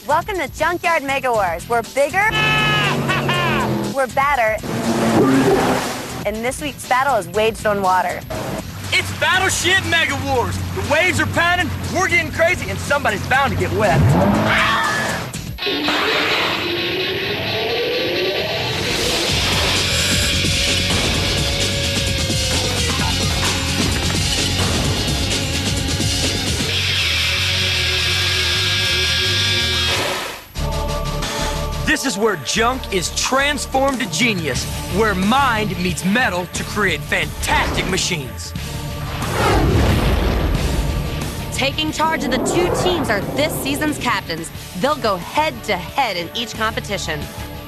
Welcome to Junkyard Mega Wars. We're bigger, we're badder, and this week's battle is waged on water. It's Battleship Mega Wars. The waves are pounding, we're getting crazy, and somebody's bound to get wet. This is where junk is transformed to genius, where mind meets metal to create fantastic machines. Taking charge of the two teams are this season's captains. They'll go head-to-head in each competition.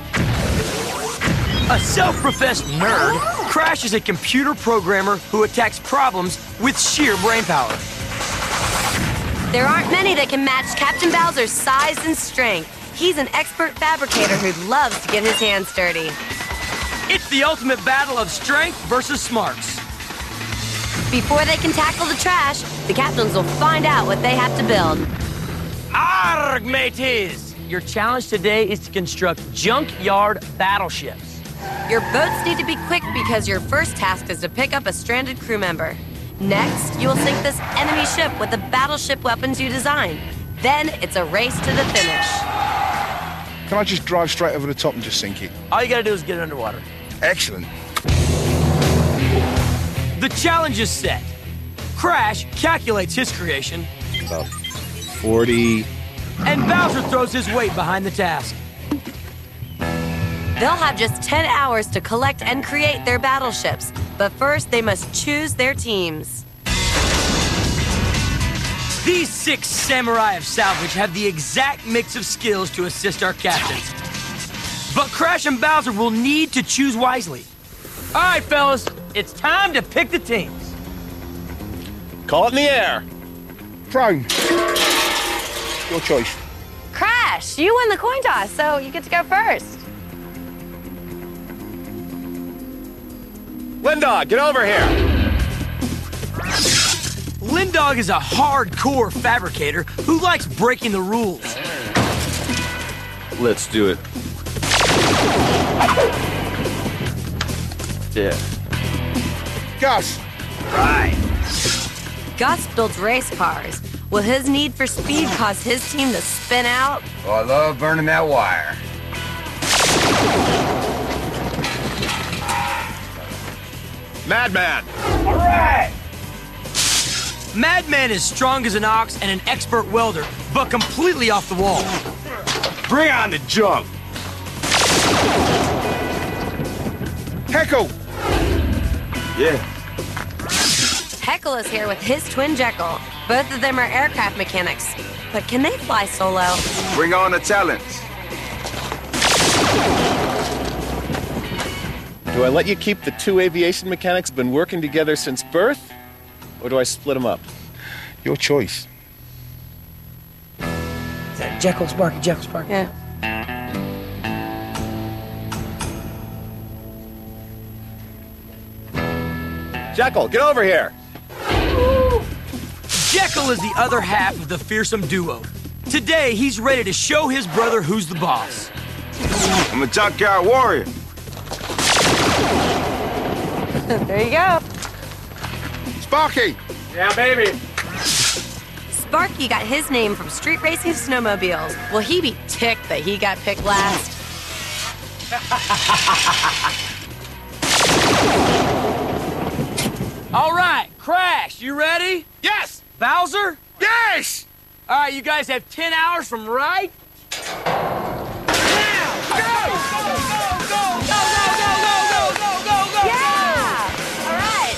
A self-professed nerd, Crash is a computer programmer who attacks problems with sheer brain power. There aren't many that can match Captain Bowser's size and strength. He's an expert fabricator who loves to get his hands dirty. It's the ultimate battle of strength versus smarts. Before they can tackle the trash, the captains will find out what they have to build. Arg, mateys! Your challenge today is to construct junkyard battleships. Your boats need to be quick because your first task is to pick up a stranded crew member. Next, you will sink this enemy ship with the battleship weapons you design. Then it's a race to the finish. Can I just drive straight over the top and just sink it? All you gotta do is get it underwater. Excellent. The challenge is set. Crash calculates his creation. About 40. And Bowser throws his weight behind the task. They'll have just 10 hours to collect and create their battleships. But first, they must choose their teams. These 6 samurai of salvage have the exact mix of skills to assist our captains. But Crash and Bowser will need to choose wisely. All right, fellas, it's time to pick the teams. Call it in the air. Prone. Your choice. Crash, you won the coin toss, so you get to go first. Lindog, get over here. Lindog is a hardcore fabricator who likes breaking the rules. Let's do it. Yeah. Gus. Right. Gus builds race cars. Will his need for speed cause his team to spin out? Oh, I love burning that wire. Madman. All right! Madman is strong as an ox and an expert welder, but completely off the wall. Bring on the junk. Heckle. Yeah. Heckle is here with his twin Jekyll. Both of them are aircraft mechanics. But can they fly solo? Bring on the talents. Do I let you keep the 2 aviation mechanics who've been working together since birth? Or do I split them up? Your choice. Is that Jekyll Sparky, Jekyll Sparky? Yeah. Jekyll, get over here. Jekyll is the other half of the fearsome duo. Today, he's ready to show his brother who's the boss. I'm a junkyard warrior. There you go. Sparky. Yeah, baby. Sparky got his name from street racing snowmobiles. Will he be ticked that he got picked last? All right, Crash, you ready? Yes! Bowser? Yes! All right, you guys have 10 hours from right now. Go! Yeah! All right.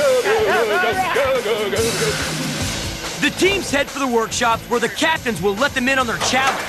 The teams head for the workshops where the captains will let them in on their challenge.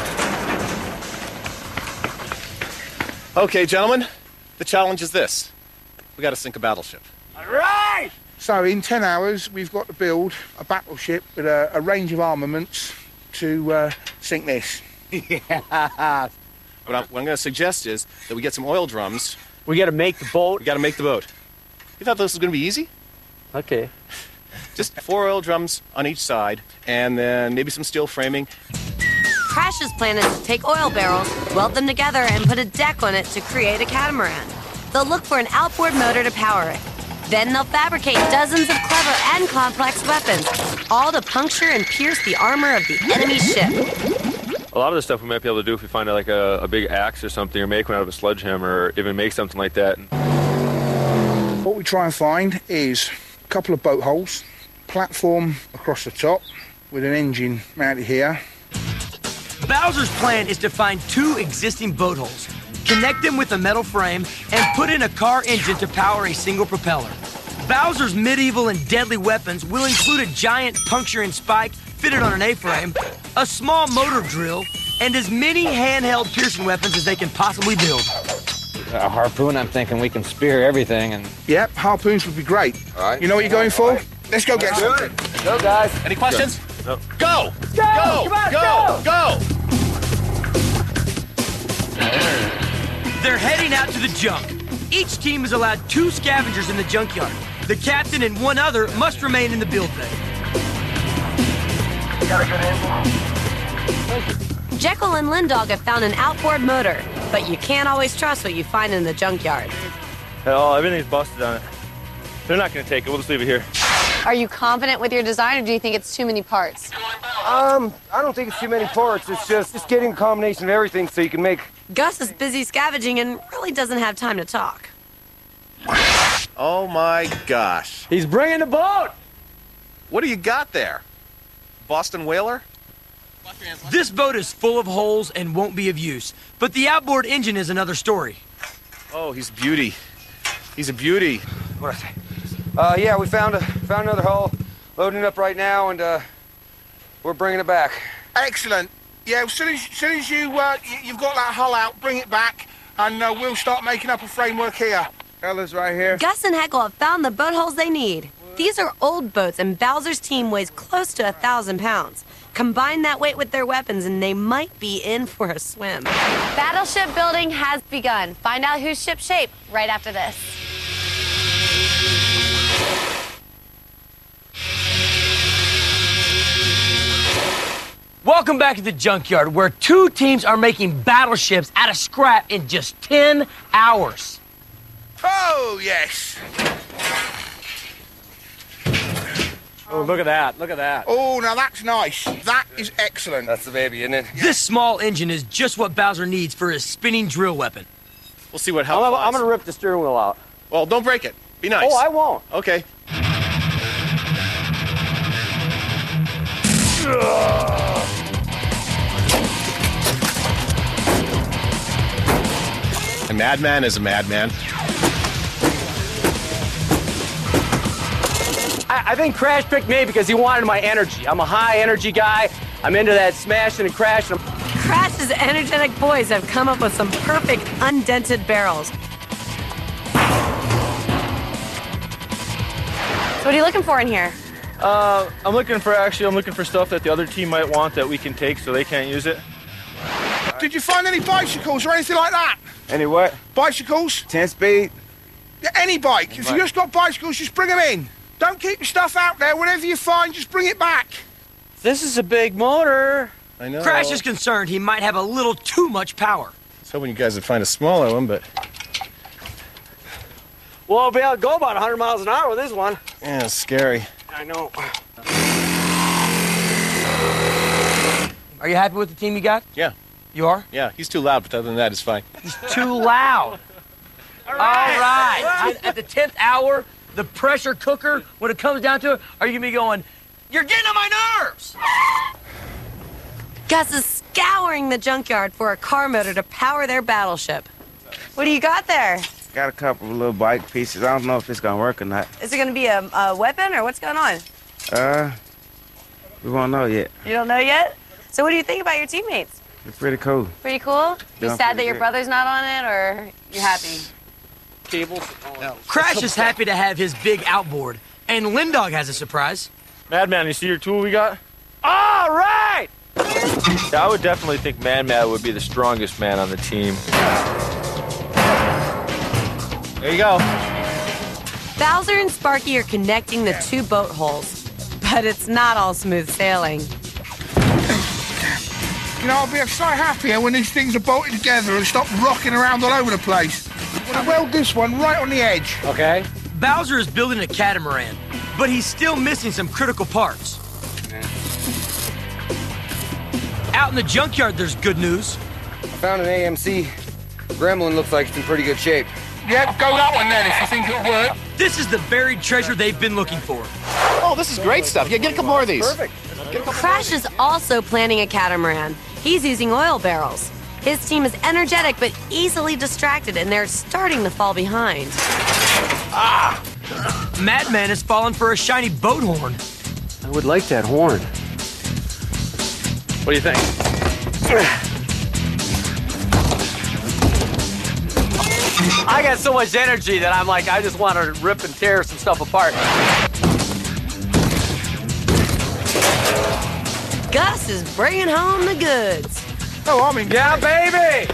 Okay, gentlemen, the challenge is this. We gotta sink a battleship. All right! So in 10 hours, we've got to build a battleship with a range of armaments to sink this. Yeah. What I'm going to suggest is that we get some oil drums. We gotta make the boat. We got to make the boat. You thought this was going to be easy? Okay. Just 4 oil drums on each side, and then maybe some steel framing. Crash's plan is to take oil barrels, weld them together, and put a deck on it to create a catamaran. They'll look for an outboard motor to power it. Then they'll fabricate dozens of clever and complex weapons, all to puncture and pierce the armor of the enemy ship. A lot of the stuff we might be able to do if we find like a big axe or something, or make one out of a sledgehammer, or even make something like that. What we try and find is a couple of boat holes, platform across the top with an engine mounted here. Bowser's plan is to find 2 existing boat holes, connect them with a metal frame, and put in a car engine to power a single propeller. Bowser's medieval and deadly weapons will include a giant puncturing spike fitted on an A-frame, a small motor drill, and as many handheld piercing weapons as they can possibly build. A harpoon, I'm thinking we can spear everything and... Yep, harpoons would be great. All right. You know what you're going for? Let's go get some. Go, guys. Any questions? No. Go! Go! Come on, Go! They're heading out to the junk. Each team is allowed 2 scavengers in the junkyard. The captain and 1 other must remain in the build bay. Jekyll and Lindog have found an outboard motor, but you can't always trust what you find in the junkyard. Oh, everything's busted on it. They're not going to take it. We'll just leave it here. Are you confident with your design, or do you think it's too many parts? I don't think it's too many parts. It's just getting a combination of everything so you can make... Gus is busy scavenging and really doesn't have time to talk. Oh my gosh. He's bringing the boat! What do you got there? Boston Whaler? This boat is full of holes and won't be of use, but the outboard engine is another story. Oh, he's a beauty. He's a beauty. What did I say? Yeah, we found another hull. Loading it up right now, and we're bringing it back. Excellent. Yeah, as soon as you've got that hull out, bring it back, and we'll start making up a framework here. Fellas, right here. Gus and Heckle have found the boat holes they need. These are old boats, and Bowser's team weighs close to 1,000 pounds. Combine that weight with their weapons, and they might be in for a swim. Battleship building has begun. Find out whose ship shape right after this. Welcome back to the junkyard, where 2 teams are making battleships out of scrap in just 10 hours. Oh, yes. Oh, look at that. Look at that. Oh, now that's nice. That is excellent. That's the baby, isn't it? This small engine is just what Bowser needs for his spinning drill weapon. We'll see what helps. I'm going to rip the steering wheel out. Well, don't break it. Be nice. Oh, I won't. Okay. A madman is a madman. I think Crash picked me because he wanted my energy. I'm a high energy guy. I'm into that smashing and crashing. Crash's energetic boys have come up with some perfect undented barrels. So what are you looking for in here? I'm looking for stuff that the other team might want that we can take so they can't use it. Did you find any bicycles or anything like that? Any what? Bicycles? 10-speed? Yeah, any bike. If you just got bicycles, just bring them in. Don't keep your stuff out there. Whatever you find, just bring it back. This is a big motor. I know. Crash is concerned he might have a little too much power. I was hoping you guys would find a smaller one, but... Well, I'll be able to go about 100 miles an hour with this one. Yeah, it's scary. I know. Are you happy with the team you got? Yeah. You are? Yeah, he's too loud, but other than that, it's fine. He's too loud. All right. At the 10th hour, the pressure cooker, when it comes down to it, are you going to be going, you're getting on my nerves? Gus is scouring the junkyard for a car motor to power their battleship. What do you got there? Got a couple of little bike pieces. I don't know if it's gonna work or not. Is it going to be a weapon, or what's going on? We won't know yet. You don't know yet? So what do you think about your teammates? It's pretty cool. Pretty cool? You Yeah, sad that pretty your good. brother's not on it, or you happy? Cables. Crash is happy to have his big outboard, and Lindog has a surprise. Madman, you see your tool we got? All right! Yeah, I would definitely think Madman would be the strongest man on the team. There you go. Bowser and Sparky are connecting the 2 boat holes, but it's not all smooth sailing. You know, I'll be so happier when these things are bolted together and stop rocking around all over the place. I'm going to weld this one right on the edge. Okay. Bowser is building a catamaran, but he's still missing some critical parts. Out in the junkyard, there's good news. I found an AMC. Gremlin looks like it's in pretty good shape. Yep, go that one then if you think it'll work. This is the buried treasure they've been looking for. Oh, this is great stuff. Yeah, get a couple more of these. Perfect. Crash is also planning a catamaran. He's using oil barrels. His team is energetic but easily distracted, and they're starting to fall behind. Madman has fallen for a shiny boat horn. I would like that horn. What do you think? I got so much energy that I'm like, I just want to rip and tear some stuff apart. Gus is bringing home the goods. Oh, I'm in. Yeah, baby!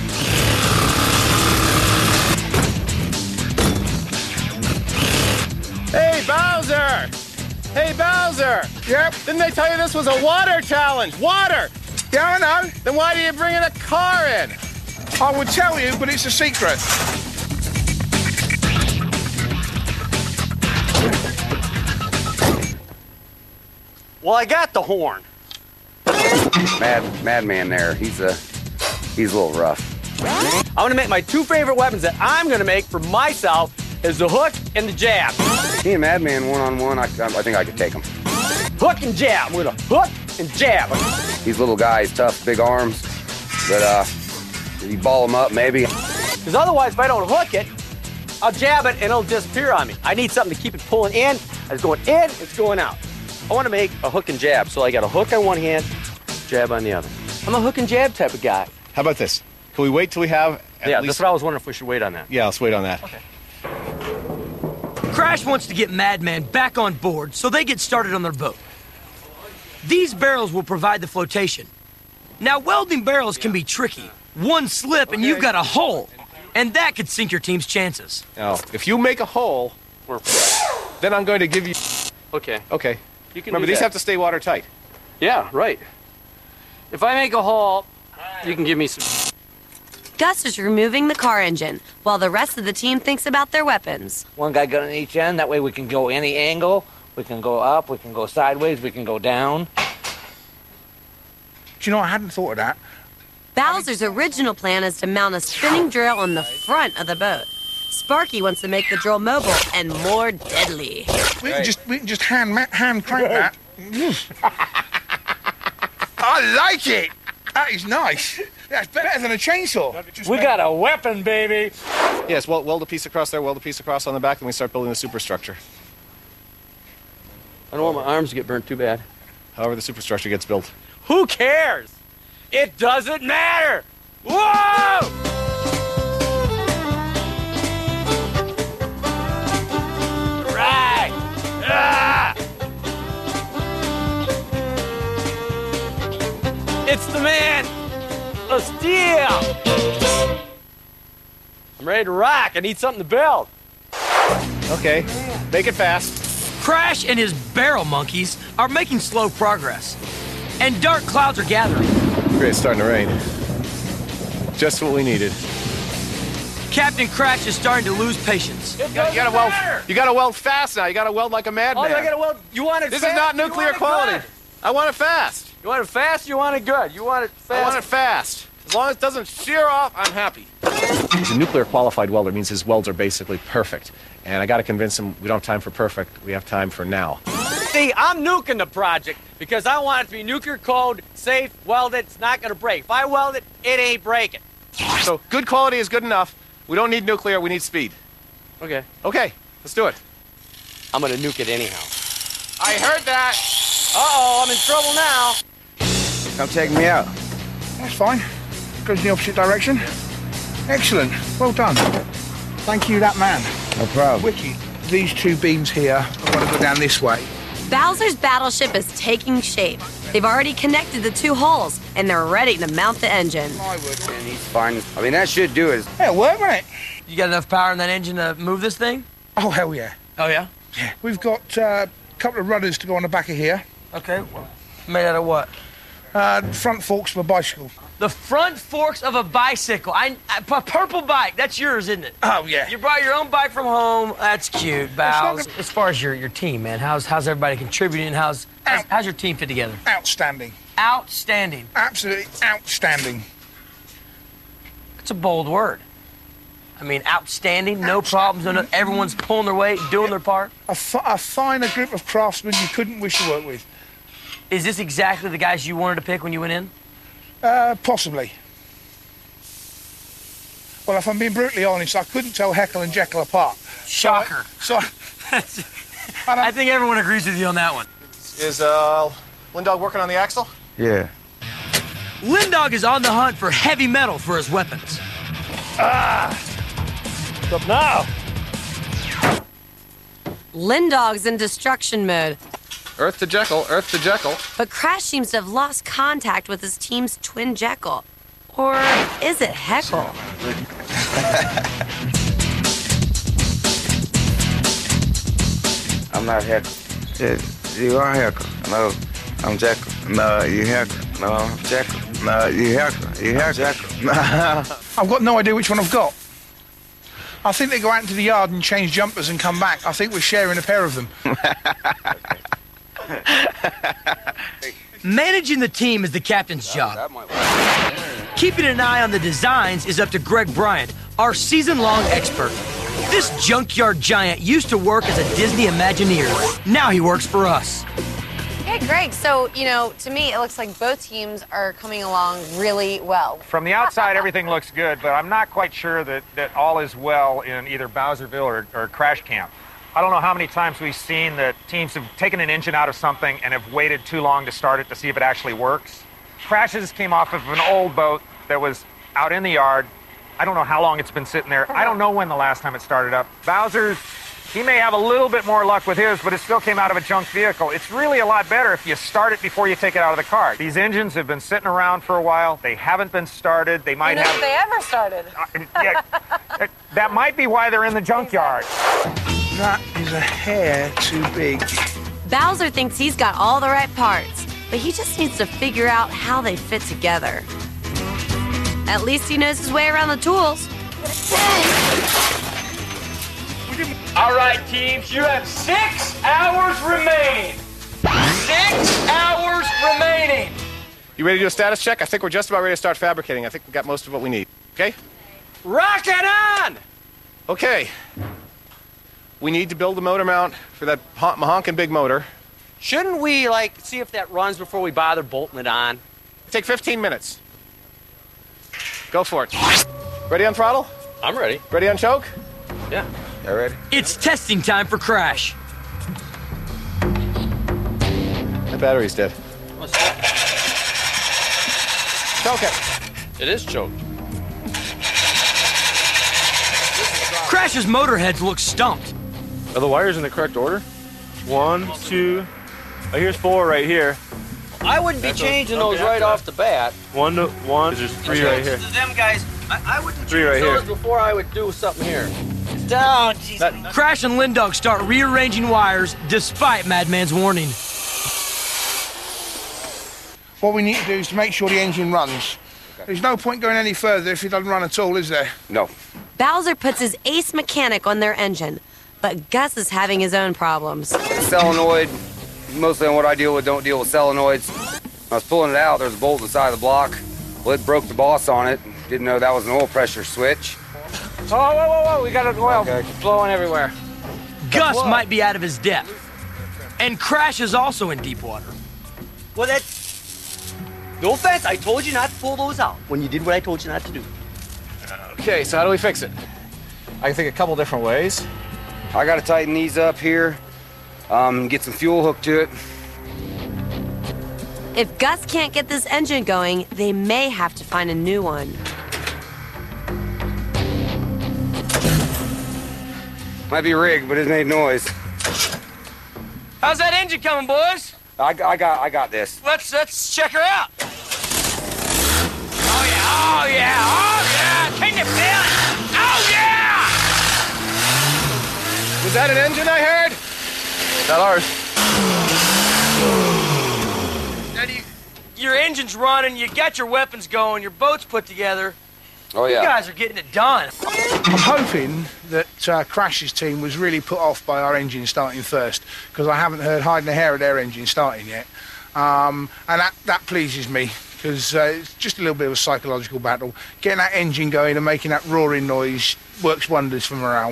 Hey, Bowser! Hey, Bowser! Yep. Didn't they tell you this was a water challenge? Water! Yeah, I know. Then why do you bring in a car in? I would tell you, but it's a secret. Well, I got the horn. Madman there. He's a little rough. I'm gonna make my two favorite weapons that I'm gonna make for myself is the hook and the jab. Me and Madman one-on-one, I think I could take him. Hook and jab with a hook and jab. He's little guys, tough, big arms. But, if you ball him up, maybe. Because otherwise, if I don't hook it, I'll jab it and it'll disappear on me. I need something to keep it pulling in. It's going in, it's going out. I want to make a hook and jab, so I got a hook on one hand, jab on the other. I'm a hook and jab type of guy. How about this? Can we wait till we have Yeah, that's what I was wondering if we should wait on that. Yeah, let's wait on that. Okay. Crash wants to get Madman back on board, so they get started on their boat. These barrels will provide the flotation. Now, welding barrels can be tricky. One slip and you've got a hole, and that could sink your team's chances. Now, if you make a hole, then I'm going to give you... Okay. Okay. You can Remember, do these that. have to stay watertight. Yeah, right. If I make a hole, you can give me some... Gus is removing the car engine, while the rest of the team thinks about their weapons. One guy got on each end. That way we can go any angle. We can go up. We can go sideways. We can go down. Do you know, I hadn't thought of that. Bowser's original plan is to mount a spinning drill on the front of the boat. Sparky wants to make the drill mobile and more deadly. We can just hand crank that. I like it. That is nice. That's better than a chainsaw. We got a weapon, baby. Yes, weld a piece across there, weld a piece across on the back, and we start building the superstructure. I don't want my arms to get burnt too bad. However the superstructure gets built. Who cares? It doesn't matter. Whoa! Right. Ah! It's the man of steel. I'm ready to rock. I need something to build. Okay, make it fast. Crash and his barrel monkeys are making slow progress, and dark clouds are gathering. Great, it's starting to rain. Just what we needed. Captain Crash is starting to lose patience. You gotta weld. You gotta weld fast now. You gotta weld like a madman. Oh, I gotta weld. You want it This fast? is not nuclear quality. Good? I want it fast. You want it fast? You want it good? You want it fast? I want it fast. As long as it doesn't shear off, I'm happy. He's a nuclear qualified welder. Means his welds are basically perfect. And I got to convince him we don't have time for perfect. We have time for now. See, I'm nuking the project because I want it to be nuclear code, safe, welded. It's not going to break. If I weld it, it ain't breaking. So good quality is good enough. We don't need nuclear. We need speed. Okay. Okay, let's do it. I'm going to nuke it anyhow. I heard that. Uh-oh, I'm in trouble now. Come check me out. That's fine. Goes in the opposite direction. Excellent. Well done. Thank you, that man. No problem. Wiki, these two beams here are going to go down this way. Bowser's battleship is taking shape. They've already connected the two holes, and they're ready to mount the engine. I would. And he's fine. I mean, that should do it. It'll work, won't it? You got enough power in that engine to move this thing? Oh, hell yeah. Oh, yeah? We've got a couple of rudders to go on the back of here. Okay. Well, made out of what? Front forks of a bicycle. The front forks of a bicycle. A purple bike. That's yours, isn't it? Oh, yeah. You brought your own bike from home. That's cute, Bowles. As far as your team, man, how's everybody contributing? How's your team fit together? Outstanding. Outstanding. Absolutely outstanding. It's a bold word. I mean, outstanding, no problems, everyone's pulling their weight, doing their part. A finer group of craftsmen you couldn't wish to work with. Is this exactly the guys you wanted to pick when you went in? Possibly. Well, if I'm being brutally honest, I couldn't tell Heckle and Jekyll apart. Shocker. I think everyone agrees with you on that one. Is Lindog working on the axle? Yeah. Lindog is on the hunt for heavy metal for his weapons. What's up now? Lindog's in destruction mode, Earth to Jekyll, Earth to Jekyll. but Crash seems to have lost contact with his team's twin Jekyll. Or is it Heckle? I'm not Heckle. Yeah, you are Heckle. No, I'm Jekyll. No, you Heckle. No, I'm Jekyll. No, you Heckle. You Heckle. No. I've got no idea which one I've got. I think they go out into the yard and change jumpers and come back. I think we're sharing a pair of them. Managing the team is the captain's job. That might work. Keeping an eye on the designs is up to Greg Bryant, our season-long expert. This junkyard giant used to work as a Disney Imagineer. Now he works for us. Hey, Greg, so, to me, it looks like both teams are coming along really well. From the outside, everything looks good, but I'm not quite sure that all is well in either Bowserville or Crash Camp. I don't know how many times we've seen that teams have taken an engine out of something and have waited too long to start it to see if it actually works. Crashes came off of an old boat that was out in the yard. I don't know how long it's been sitting there. I don't know when the last time it started up. Bowser's, he may have a little bit more luck with his, but it still came out of a junk vehicle. It's really a lot better if you start it before you take it out of the car. These engines have been sitting around for a while. They haven't been started. They might have... If they ever started. Yeah, that might be why they're in the junkyard. That is a hair too big. Bowser thinks he's got all the right parts, but he just needs to figure out how they fit together. At least he knows his way around the tools. All right, teams, you have 6 hours remaining. 6 hours remaining. You ready to do a status check? I think we're just about ready to start fabricating. I think we've got most of what we need. Okay? Rock it on! Okay. We need to build the motor mount for that mahonkin' big motor. Shouldn't we, see if that runs before we bother bolting it on? Take 15 minutes. Go for it. Ready on throttle? I'm ready. Ready on choke? Yeah. You ready? It's testing time for Crash. The battery's dead. What's that? Choke it. It is choked. Crash's motor heads look stumped. Are the wires in the correct order? 1, 2. Oh, here's 4 right here. I wouldn't be changing those right off the bat. 1 to 1. There's 3 right here. Them guys, I wouldn't 3 right those here. before I would do something here. Down, Crash and Lindog start rearranging wires despite Madman's warning. What we need to do is to make sure the engine runs. There's no point going any further if it doesn't run at all, is there? No. Bowser puts his ace mechanic on their engine, but Gus is having his own problems. Solenoid, mostly on what I deal with, don't deal with solenoids. I was pulling it out, there's a bolt inside the block. Well, it broke the boss on it. Didn't know that was an oil pressure switch. Oh, whoa, we got an oil flowing everywhere. Gus might be out of his depth. And Crash is also in deep water. Well, no offense, I told you not to pull those out when you did what I told you not to do. Okay, so how do we fix it? I can think a couple different ways. I gotta tighten these up here, get some fuel hooked to it. If Gus can't get this engine going, they may have to find a new one. Might be rigged, but it made noise. How's that engine coming, boys? I got this. Let's check her out. Oh yeah! Can you feel it? Oh yeah! Was that an engine I heard? Not ours. your engine's running, you got your weapons going, your boat's put together. Oh, yeah. You guys are getting it done. I'm hoping that Crash's team was really put off by our engine starting first, because I haven't heard hiding a hair of their engine starting yet. And that pleases me, because it's just a little bit of a psychological battle. Getting that engine going and making that roaring noise works wonders for morale.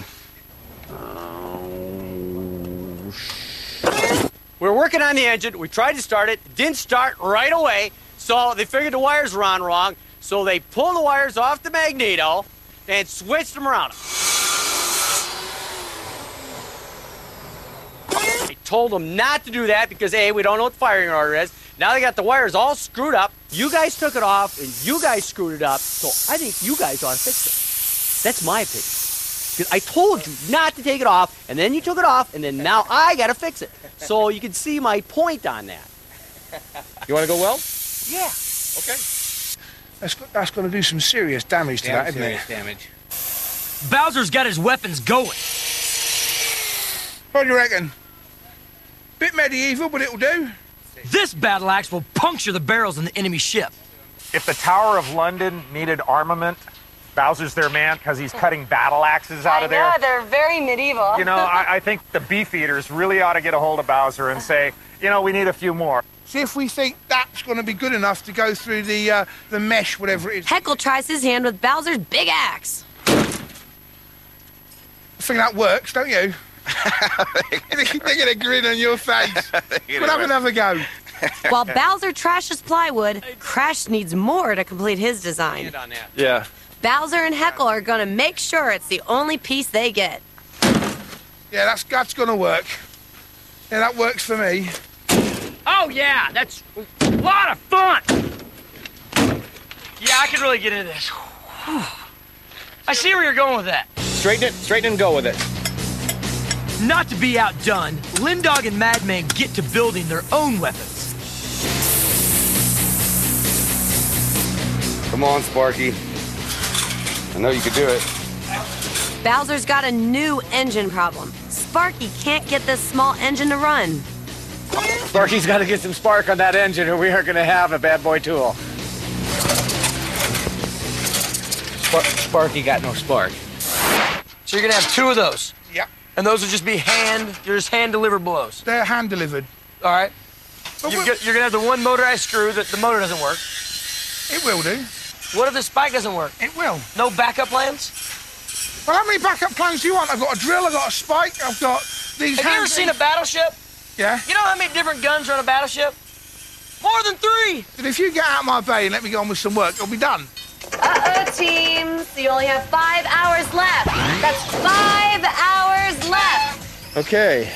We're working on the engine. We tried to start it. Didn't start right away. So they figured the wires were on wrong. So they pulled the wires off the magneto and switched them around. I told them not to do that because, A, we don't know what the firing order is. Now they got the wires all screwed up. You guys took it off, and you guys screwed it up. So I think you guys ought to fix it. That's my opinion. Because I told you not to take it off, and then you took it off, and then now I got to fix it. So you can see my point on that. You want to go well? Yeah. Okay. That's going to do some serious damage to that, isn't it? Serious damage. Bowser's got his weapons going. What do you reckon? Bit medieval, but it'll do. This battle axe will puncture the barrels in the enemy ship. If the Tower of London needed armament, Bowser's their man because he's cutting battle axes out of there. Yeah, they're very medieval. You know, I think the Beefeaters really ought to get a hold of Bowser and say, you know, we need a few more. See if we think that's going to be good enough to go through the mesh, whatever it is. Heckle tries his hand with Bowser's big axe. I think that works, don't you? They're going to grin on your face. But have another go. While Bowser trashes plywood, Crash needs more to complete his design. Yeah. Bowser and Heckle are going to make sure it's the only piece they get. Yeah, that's going to work. Yeah, that works for me. Oh, yeah, that's a lot of fun. Yeah, I can really get into this. I see where you're going with that. Straighten it and go with it. Not to be outdone, Lindog and Madman get to building their own weapons. Come on, Sparky. I know you could do it. Bowser's got a new engine problem. Sparky can't get this small engine to run. Sparky's got to get some spark on that engine or we aren't going to have a bad boy tool. Sparky got no spark. So you're going to have two of those? Yep. And those will just be hand-delivered blows? They're hand-delivered. All right. You're going to have the one motorized screw that the motor doesn't work. It will do. What if the spike doesn't work? It will. No backup plans? Well, how many backup plans do you want? I've got a drill, I've got a spike, I've got these... Have you ever seen a battleship? Yeah. You know how many different guns are on a battleship? More than 3. And if you get out of my bay and let me go on with some work, it'll be done. Uh-oh, teams. You only have 5 hours left. That's 5 hours left. Okay.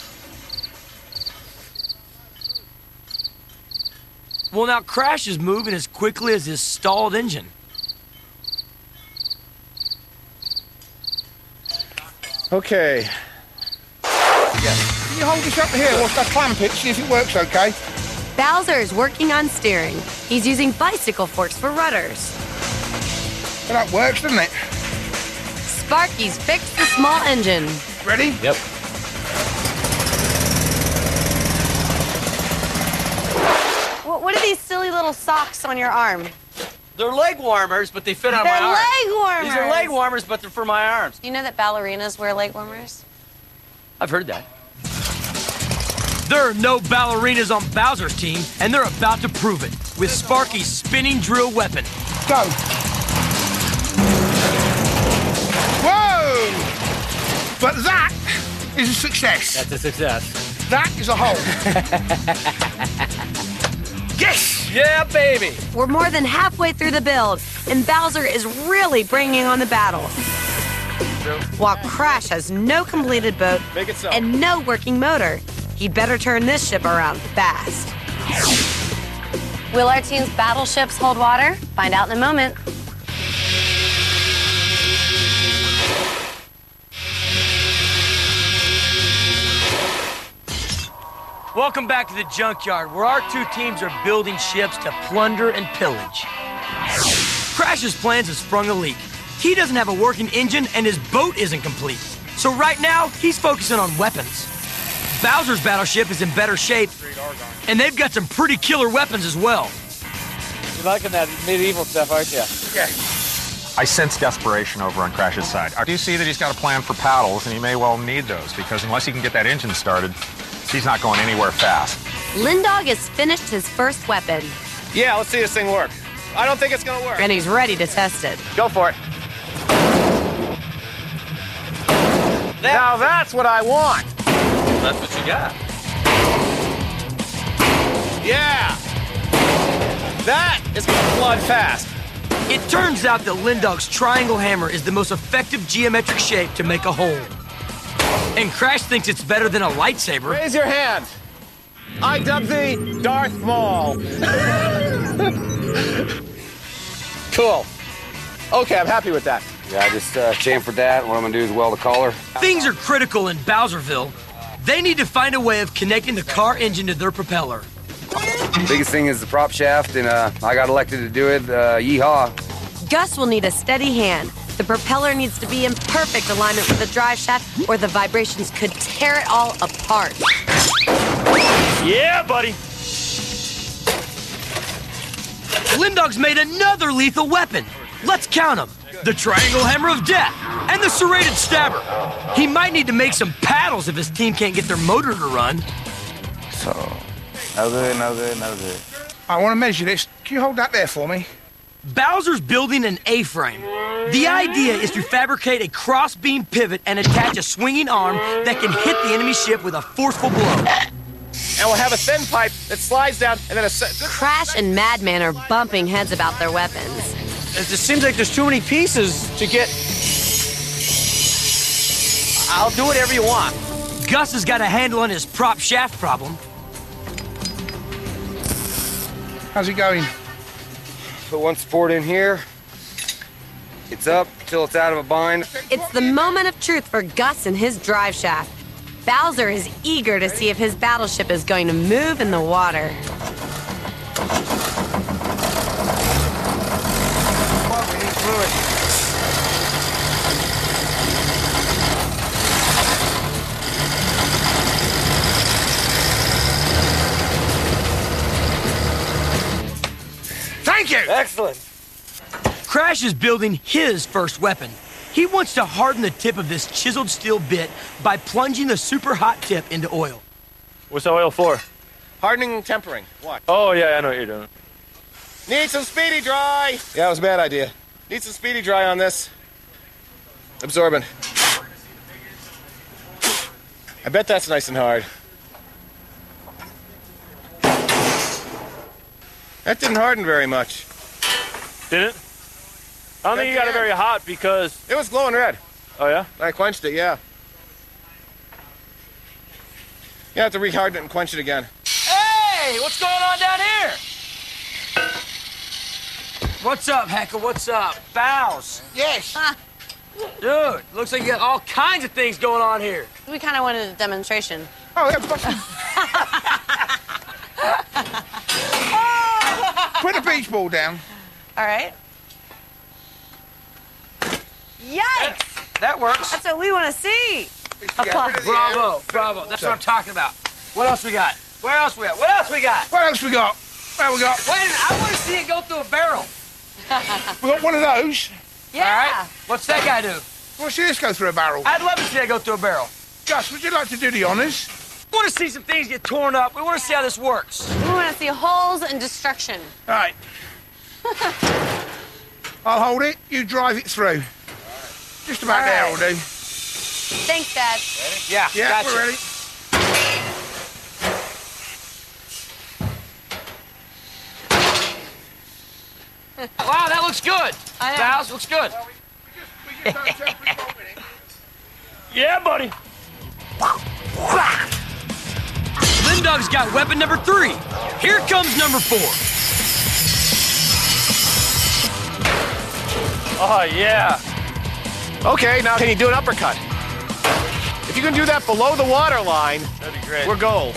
Well, now Crash is moving as quickly as his stalled engine. Okay. Yeah. Can you hold this up here whilst I clamp it, see if it works okay? Bowser's working on steering. He's using bicycle forks for rudders. Well, that works, doesn't it? Sparky's fixed the small engine. Ready? Yep. What are these silly little socks on your arm? They're leg warmers, but they fit on my They're arms. leg warmers. These are leg warmers, but they're for my arms. Do you know that ballerinas wear leg warmers? I've heard that. There are no ballerinas on Bowser's team, and they're about to prove it with Sparky's spinning drill weapon. Go. Whoa! But that is a success. That's a success. That is a hole. Yes! Yeah, baby! We're more than halfway through the build, and Bowser is really bringing on the battle. While Crash has no completed boat Make it so. and no working motor, he'd better turn this ship around fast. Will our team's battleships hold water? Find out in a moment. Welcome back to the junkyard, where our two teams are building ships to plunder and pillage. Crash's plans have sprung a leak. He doesn't have a working engine, and his boat isn't complete. So right now, he's focusing on weapons. Bowser's battleship is in better shape, And they've got some pretty killer weapons as well. You're liking that medieval stuff, aren't you? Yeah. I sense desperation over on Crash's side. I do see that he's got a plan for paddles, and he may well need those, because unless he can get that engine started, he's not going anywhere fast. Lindog has finished his first weapon. Yeah, let's see this thing work. I don't think it's gonna work. And he's ready to test it. Go for it. Now that's what I want. That's what you got. Yeah. That is gonna flood fast. It turns out that Lindog's triangle hammer is the most effective geometric shape to make a hole. And Crash thinks it's better than a lightsaber. Raise your hand. I dub thee Darth Maul. Cool. Okay, I'm happy with that. Yeah, I just chamfered that. What I'm gonna do is weld the collar. Things are critical in Bowserville. They need to find a way of connecting the car engine to their propeller. Biggest thing is the prop shaft, and I got elected to do it. Yeehaw. Gus will need a steady hand. The propeller needs to be in perfect alignment with the drive shaft, or the vibrations could tear it all apart. Yeah, buddy. Lindog's made another lethal weapon. Let's count them. The Triangle Hammer of Death and the Serrated Stabber. He might need to make some paddles if his team can't get their motor to run. So, no good. I want to measure this. Can you hold that there for me? Bowser's building an A-frame. The idea is to fabricate a cross-beam pivot and attach a swinging arm that can hit the enemy ship with a forceful blow. And we'll have a thin pipe that slides down, and then a... Crash and Madman are bumping heads about their weapons. It just seems like there's too many pieces to get... I'll do whatever you want. Gus has got a handle on his prop shaft problem. How's it going? Put one support in here. It's up till it's out of a bind. It's the moment of truth for Gus and his drive shaft. Bowser is eager to see if his battleship is going to move in the water. Thank you! Excellent. Crash is building his first weapon. He wants to harden the tip of this chiseled steel bit by plunging the super hot tip into oil. What's the oil for? Hardening and tempering. What? Oh, yeah, I know what you're doing. Need some speedy dry. Yeah, it was a bad idea. Need some speedy dry on this. Absorbent. I bet that's nice and hard. That didn't harden very much. Didn't? I don't think you got it very hot because... It was glowing red. Oh, yeah? I quenched it, yeah. You have to reharden it and quench it again. Hey, what's going on down here? What's up, Heckle? What's up? Bows. Yes. Dude, looks like you got all kinds of things going on here. We kind of wanted a demonstration. Oh, yeah, put the beach ball down. All right. Yikes! That works. That's what we want to see. Bravo, bravo. That's what I'm talking about. What else we got? Where else we got? What else we got? What else we got? What we got? Wait a minute, I want to see it go through a barrel. We got one of those. Yeah. All right. What's that guy do? Want to see this go through a barrel? I'd love to see that go through a barrel. Gus, would you like to do the honours? We want to see some things get torn up. We want to see how this works. We want to see holes and destruction. All right. I'll hold it. You drive it through. Just about there will do. Thanks, Dad. Yeah, Yeah, gotcha. we're ready. Wow, that looks good. I know. Bows, looks good. We just don't temper it, won't we? Yeah, buddy. Lindog's got weapon number 3. Here comes number 4. Oh, yeah. Okay, now can you do an uppercut? If you can do that below the water line, That'd be great. we're gold.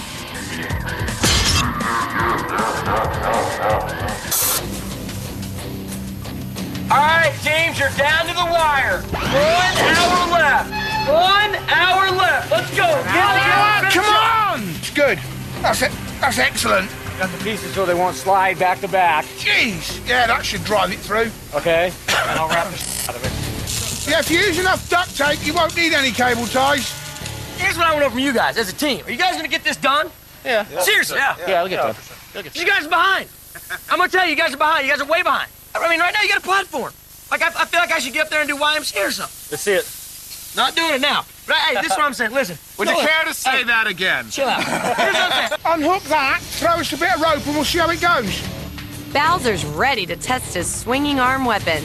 All right, teams, you're down to the wire. 1 hour left. 1 hour left. Let's go. Come on! It's good. That's it. That's excellent. Got the pieces so they won't slide back to back. Jeez. Yeah, that should drive it through. Okay. And I'll wrap this out of it. Yeah, if you use enough duct tape, you won't need any cable ties. Here's what I want to know from you guys as a team. Are you guys going to get this done? Yeah. Seriously? Yeah, we'll get done. You guys are behind. I'm going to tell you, you guys are behind. You guys are way behind. I mean, right now you got a platform. Like, I feel like I should get up there and do YMCA or something. Let's see it. Not doing it now. But, hey, this is what I'm saying. Listen. Would you care to say that again? Chill out. Here's what I'm saying. Unhook that, throw us a bit of rope, and we'll see how it goes. Bowser's ready to test his swinging arm weapon.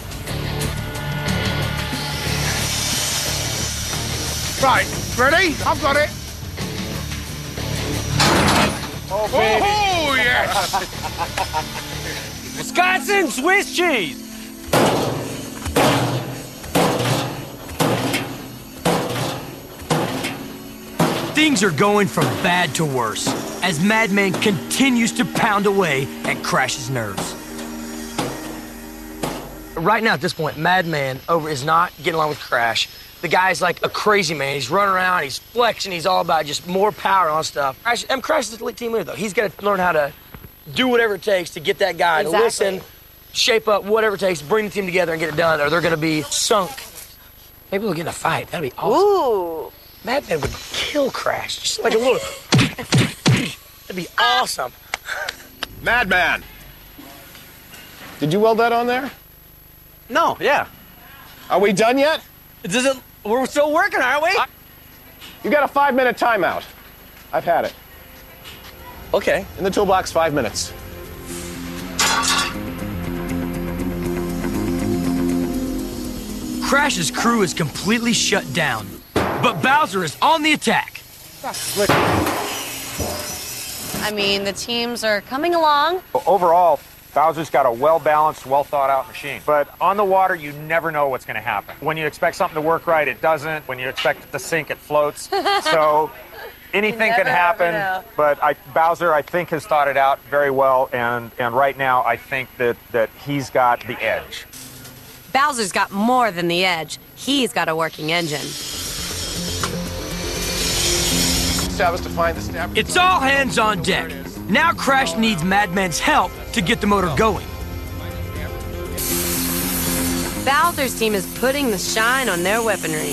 Right, ready? I've got it. Oh, baby. Oh, yes. Wisconsin Swiss cheese. Things are going from bad to worse as Madman continues to pound away at Crash's nerves. Right now, at this point, Madman is not getting along with Crash. The guy's like a crazy man. He's running around, he's flexing, he's all about just more power on stuff. Crash is the team leader, though. He's got to learn how to do whatever it takes to get that guy to listen, shape up, whatever it takes to bring the team together and get it done, or they're going to be sunk. Maybe they'll get in a fight. That'd be awesome. Ooh. Madman would kill Crash, just like a little... That'd be awesome. Madman. Did you weld that on there? No, yeah. Are we done yet? We're still working, aren't we? You got a 5-minute timeout. I've had it. Okay. In the toolbox, 5 minutes. Crash's crew is completely shut down, but Bowser is on the attack. I mean, the teams are coming along. Overall, Bowser's got a well-balanced, well-thought-out machine. But on the water, you never know what's going to happen. When you expect something to work right, it doesn't. When you expect it to sink, it floats. So anything can happen. But Bowser, I think, has thought it out very well. And right now, I think that he's got the edge. Bowser's got more than the edge. He's got a working engine. It's all hands on deck. Now Crash needs Madman's help to get the motor going. Bowser's team is putting the shine on their weaponry.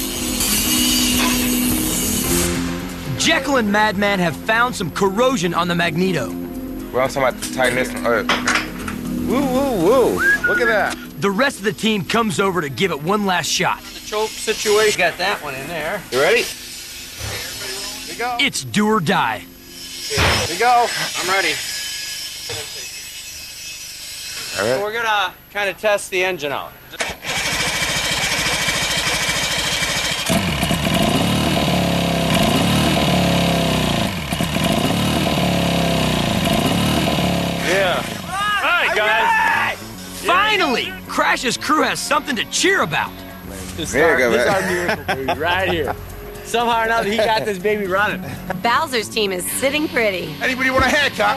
Jekyll and Madman have found some corrosion on the Magneto. Well, I'm talking about the tightness. Woo, woo, woo. Look at that. The rest of the team comes over to give it one last shot. The choke situation. Got that one in there. You ready? Here we go. It's do or die. Here we go. I'm ready. All right. So we're gonna kind of test the engine out. Yeah. Hey, guys. Finally, Crash's crew has something to cheer about. This is our miracle, baby, right here. Somehow or another, he got this baby running. Bowser's team is sitting pretty. Anybody want a haircut?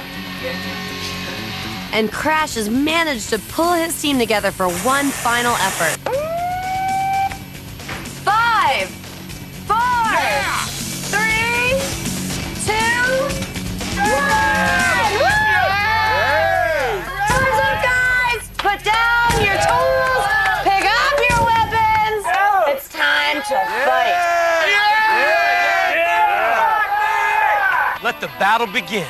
And Crash has managed to pull his team together for one final effort. 5, 4, 3, 2, 1! Time's up, guys! Put down your tools, pick up your weapons. It's time to fight. Let the battle begin.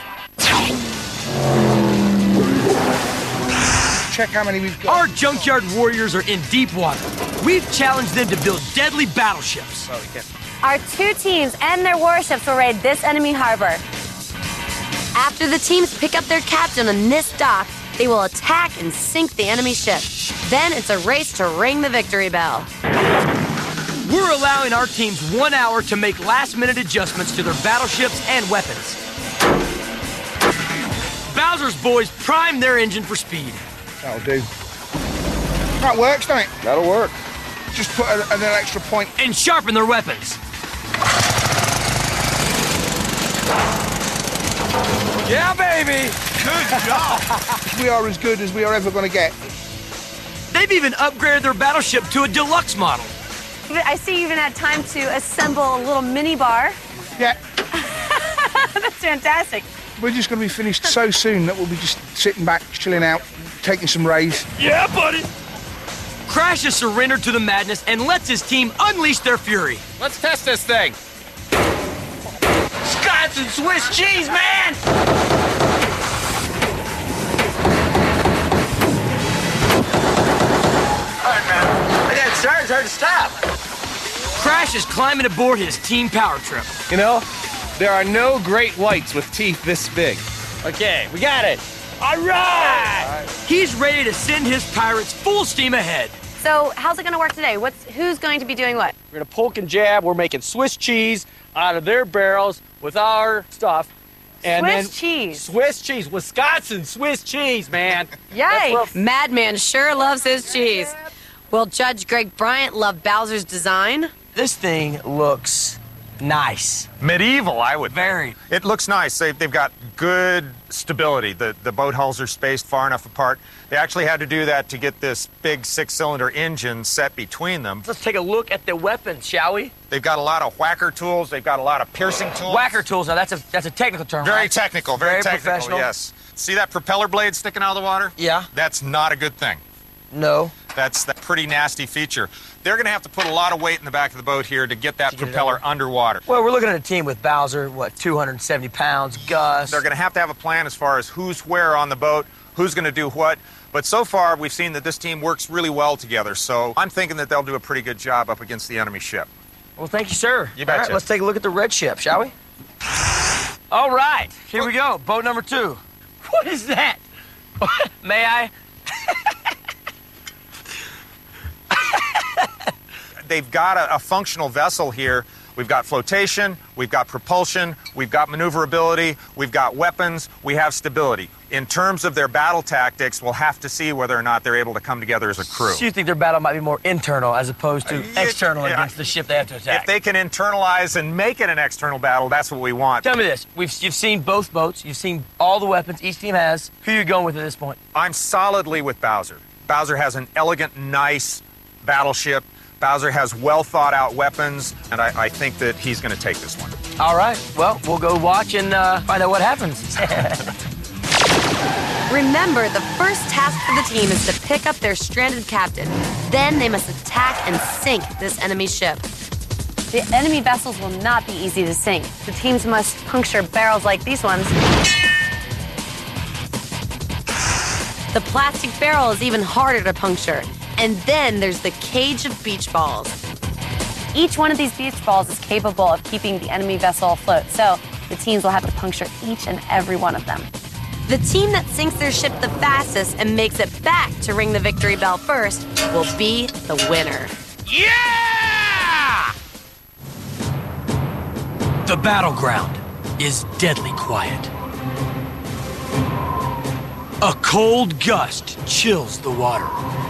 Check how many we've got. Our junkyard warriors are in deep water. We've challenged them to build deadly battleships. Our two teams and their warships will raid this enemy harbor. After the teams pick up their captain on this dock, they will attack and sink the enemy ship. Then it's a race to ring the victory bell. We're allowing our teams 1 hour to make last-minute adjustments to their battleships and weapons. Bowser's boys prime their engine for speed. That'll do. That works, don't it? That'll work. Just put an extra point. And sharpen their weapons. Yeah, baby. Good job. We are as good as we are ever going to get. They've even upgraded their battleship to a deluxe model. I see you even had time to assemble a little mini bar. Yeah. That's fantastic. We're just going to be finished so soon that we'll be just sitting back, chilling out, taking some rays. Yeah, buddy. Crash has surrendered to the madness and lets his team unleash their fury. Let's test this thing. Scots and Swiss cheese, man! Alright, man. I got it started. It's hard to stop. Crash is climbing aboard his team power trip. You know, there are no great whites with teeth this big. Okay, we got it. All right! He's ready to send his pirates full steam ahead. So how's it going to work today? Who's going to be doing what? We're gonna poke and jab. We're making Swiss cheese out of their barrels with our stuff. And Swiss cheese. Swiss cheese. Wisconsin Swiss cheese, man. Yay! Madman sure loves his cheese. Will Judge Greg Bryant love Bowser's design? This thing looks nice. Medieval, I would. Very. It looks nice. They've got good stability. The boat hulls are spaced far enough apart. They actually had to do that to get this big 6-cylinder engine set between them. Let's take a look at the weapons, shall we? They've got a lot of whacker tools. They've got a lot of piercing tools. Whacker tools. Now that's a technical term. Very right? technical. Very technical. Professional. Yes. See that propeller blade sticking out of the water? Yeah. That's not a good thing. No. That's a pretty nasty feature. They're going to have to put a lot of weight in the back of the boat here to get that propeller underwater. Well, we're looking at a team with Bowser, 270 pounds, Gus. They're going to have a plan as far as who's where on the boat, who's going to do what. But so far, we've seen that this team works really well together. So I'm thinking that they'll do a pretty good job up against the enemy ship. Well, thank you, sir. You betcha. All right, let's take a look at the red ship, shall we? All right, here we go. Boat number 2. What is that? May I? They've got a functional vessel here. We've got flotation, we've got propulsion, we've got maneuverability, we've got weapons, we have stability. In terms of their battle tactics, we'll have to see whether or not they're able to come together as a crew. So you think their battle might be more internal as opposed to external against the ship they have to attack? If they can internalize and make it an external battle, that's what we want. Tell me this. You've seen both boats. You've seen all the weapons each team has. Who are you going with at this point? I'm solidly with Bowser. Bowser has an elegant, nice battleship. Bowser has well-thought-out weapons, and I think that he's going to take this one. All right. Well, we'll go watch and find out what happens. Remember, the first task for the team is to pick up their stranded captain. Then they must attack and sink this enemy ship. The enemy vessels will not be easy to sink. The teams must puncture barrels like these ones. The plastic barrel is even harder to puncture. And then there's the cage of beach balls. Each one of these beach balls is capable of keeping the enemy vessel afloat, so the teams will have to puncture each and every one of them. The team that sinks their ship the fastest and makes it back to ring the victory bell first will be the winner. Yeah! The battleground is deadly quiet. A cold gust chills the water.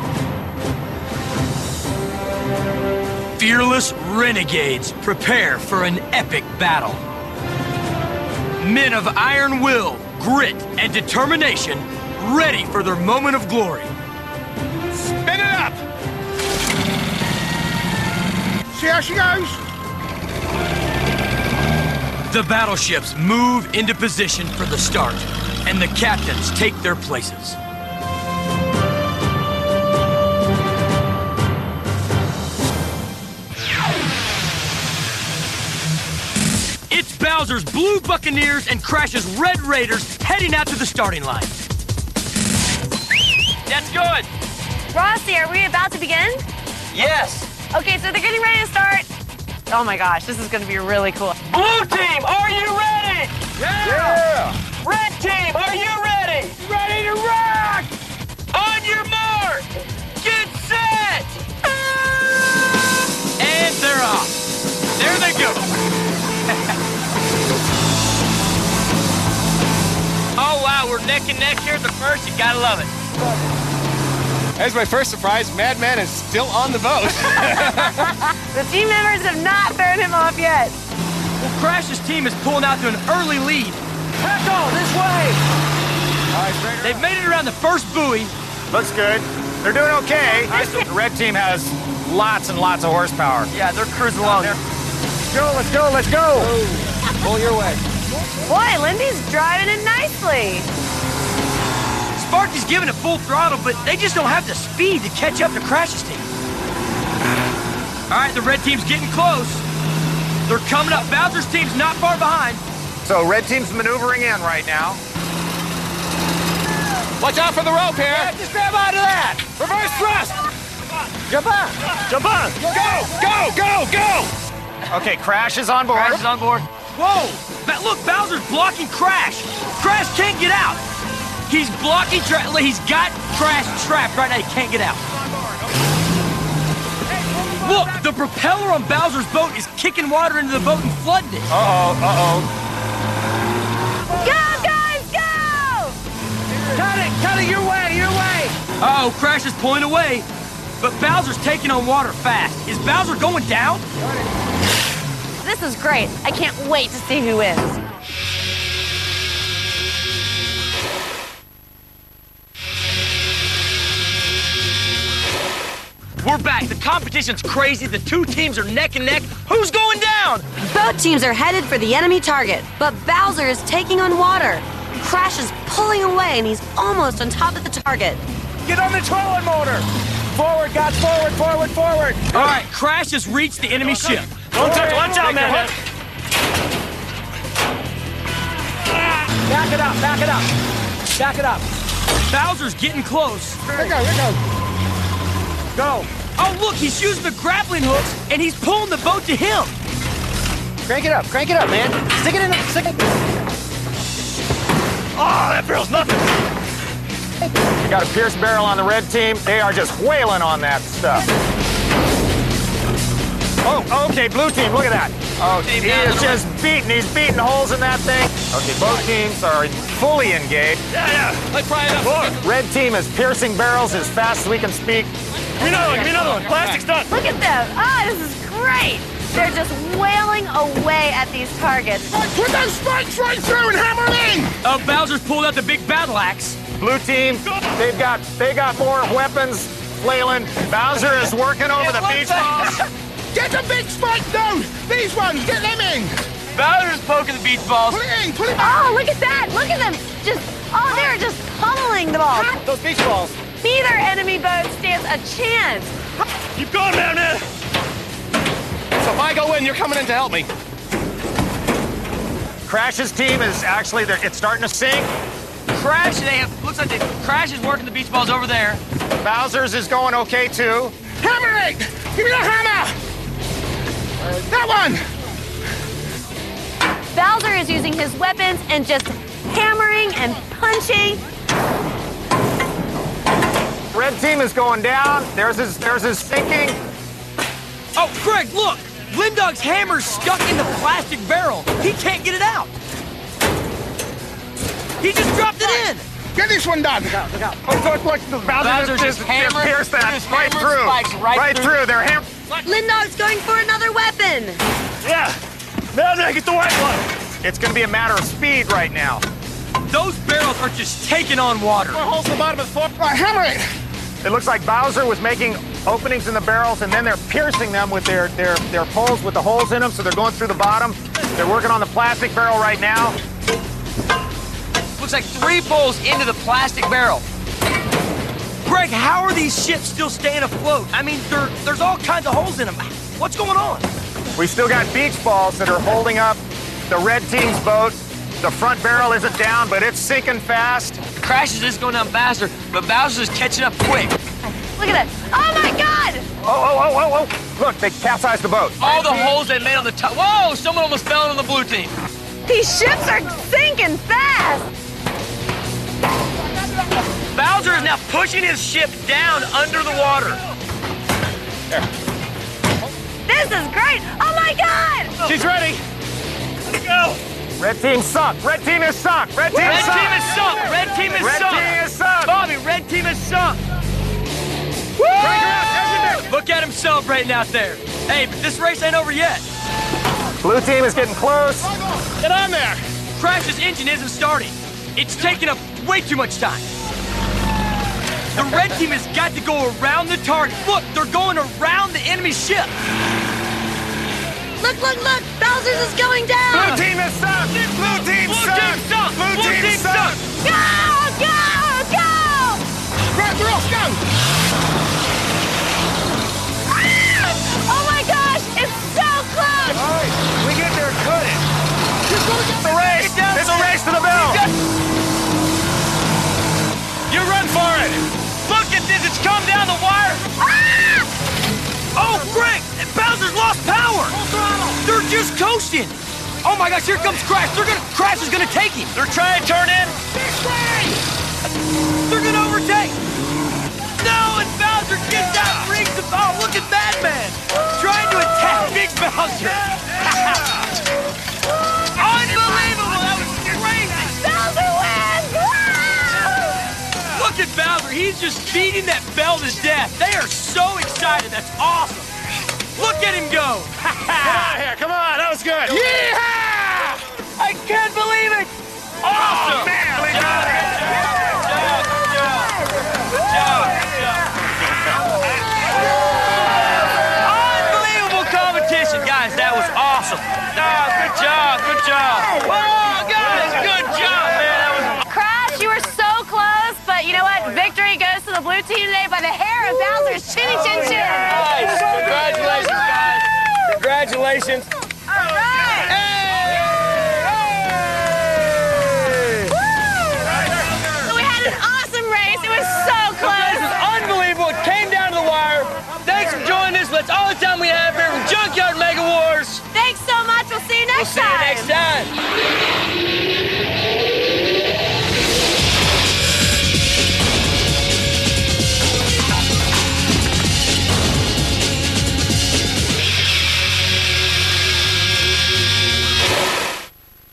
Fearless renegades prepare for an epic battle. Men of iron will, grit, and determination, ready for their moment of glory. Spin it up! See how she goes? The battleships move into position for the start, and the captains take their places. It's Bowser's Blue Buccaneers and Crash's Red Raiders heading out to the starting line. That's good. Rossi, are we about to begin? Yes. Okay, so they're getting ready to start. Oh my gosh, this is going to be really cool. Blue team, are you ready? Yeah! Red team, are you ready? Ready to rock! On your mark! Get set! And they're off. There they go. Oh, wow, we're neck and neck here at the first. You gotta love it. As my first surprise, Madman is still on the boat. The team members have not thrown him off yet. Well, Crash's team is pulling out to an early lead. Back on, this way! All right, straight They've made it around the first buoy. Looks good. They're doing okay. The red team has lots and lots of horsepower. Yeah, they're cruising along. Let's go, let's go, let's go! Pull your way. Boy, Lindy's driving it nicely. Sparky's giving it full throttle, but they just don't have the speed to catch up to Crash's team. All right, the red team's getting close. They're coming up. Bowser's team's not far behind. So red team's maneuvering in right now. Watch out for the rope here. Yeah, just grab onto that. Reverse thrust. Jump on. Jump on. Go. Okay, Crash is on board. Crash is on board. Whoa! Look, Bowser's blocking Crash. Crash can't get out. He's blocking he's got Crash trapped right now. He can't get out. Look, the propeller on Bowser's boat is kicking water into the boat and flooding it. Uh-oh. Go, guys, go! Cut it, your way. Uh-oh, Crash is pulling away, but Bowser's taking on water fast. Is Bowser going down? This is great. I can't wait to see who wins. We're back. The competition's crazy. The two teams are neck and neck. Who's going down? Both teams are headed for the enemy target, but Bowser is taking on water. Crash is pulling away, and he's almost on top of the target. Get on the trolling motor. Forward, guys, forward. All right, Crash has reached the enemy ship. Don't touch it. Watch out, man. Back it up. Bowser's getting close. Here we go. Go. Oh, look, he's using the grappling hooks, and he's pulling the boat to him. Crank it up, man. Stick it in. Oh, that barrel's nothing. You got a Pierce barrel on the red team. They are just wailing on that stuff. Oh, okay, blue team, look at that. Oh, he is just beating. He's beating holes in that thing. Okay, both teams are fully engaged. Yeah. Let's pry it up. Red team is piercing barrels as fast as we can speak. Give me another one. Plastic's done. Look at them. Oh, this is great. They're just wailing away at these targets. Put those spikes right through and hammer it in! Oh, Bowser's pulled out the big battle axe. Blue team, they got more weapons flailing. Bowser is working over the beach balls. Get the big spike down! These ones, get them in! Bowser's poking the beach balls. Put it in, put it in! Oh, look at that. Look at them. They're just pummeling the balls. Those beach balls. Neither enemy boat stands a chance. Keep going, man. So if I go in, you're coming in to help me. Crash's team is actually, it's starting to sink. Crash, looks like Crash is working the beach balls over there. Bowser's is going okay, too. Hammer it! Give me the hammer! That one! Bowser is using his weapons and just hammering and punching. Red team is going down. There's his sinking. Oh, Greg, look! Lindog's hammer's stuck in the plastic barrel. He can't get it out. He just dropped it in. Get this one done. Look out. Oh, look, Bowser just pierced that right through. Right through. They're Lindog's going for another weapon. Yeah. Man, get the white one. It's going to be a matter of speed right now. Those barrels are just taking on water. More holes in the bottom of the floor. Right, hammer it. It looks like Bowser was making openings in the barrels, and then they're piercing them with their poles with the holes in them, so they're going through the bottom. They're working on the plastic barrel right now. Looks like 3 poles into the plastic barrel. Greg, how are these ships still staying afloat? I mean, there's all kinds of holes in them. What's going on? We still got beach balls that are holding up the red team's boat. The front barrel isn't down, but it's sinking fast. Crash is going down faster, but Bowser's catching up quick. Look at that. Oh, my God! Oh. Look, they capsized the boat. All the holes they made on the top. Whoa, someone almost fell on the blue team. These ships are sinking fast. Bowser is now pushing his ship down under the water. This is great. Oh, my God! She's ready. Let's go. Red team sunk. Red team is sunk. Red team is sunk. Red team is sunk. Bobby, red team is sunk. Look at him celebrating out there. Hey, but this race ain't over yet. Blue team is getting close. Get on there. Crash's engine isn't starting. It's taking up way too much time. The red team has got to go around the target. Look, they're going around the enemy ship. Look, look, look! Bowser's is going down! Blue team is stuck! Blue team stuck! Blue team stuck! Go! Go! Go! Right, we're off, go! Oh my gosh! It's so close! All right, we get there and cut it. It's a race! It's a race to the bell! You run for it! Look at this, it's come down the wire! Oh, Greg! Bowser's lost power! They're just coasting! Oh my gosh, here comes Crash! Crash is gonna take him! They're trying to turn in! This way! They're gonna overtake! No, and Bowser gets out, rings the ball! Look at Madman! Trying to attack Big Bowser! Unbelievable! That was crazy! Bowser wins! Look at Bowser, he's just beating that bell to death. They are so excited, that's awesome. Look at him go. Get out of here, come on, that was good. Yeah! I can't believe it. Awesome. Oh, man, we got it. Good job. Unbelievable competition, guys. That was awesome. Good job, good job. Oh, guys, good job, man. That was Crash, you were so close, but you know what? Victory goes to the blue team today by the hair of Bowser's chinny chin chin. nice. Congratulations, guys. Congratulations. All right. So we had an awesome race. It was so close. This is unbelievable. It came down to the wire. Thanks for joining us. That's all the time we have here from Junkyard Mega Wars. Thanks so much. We'll see you next time. We'll see you next time.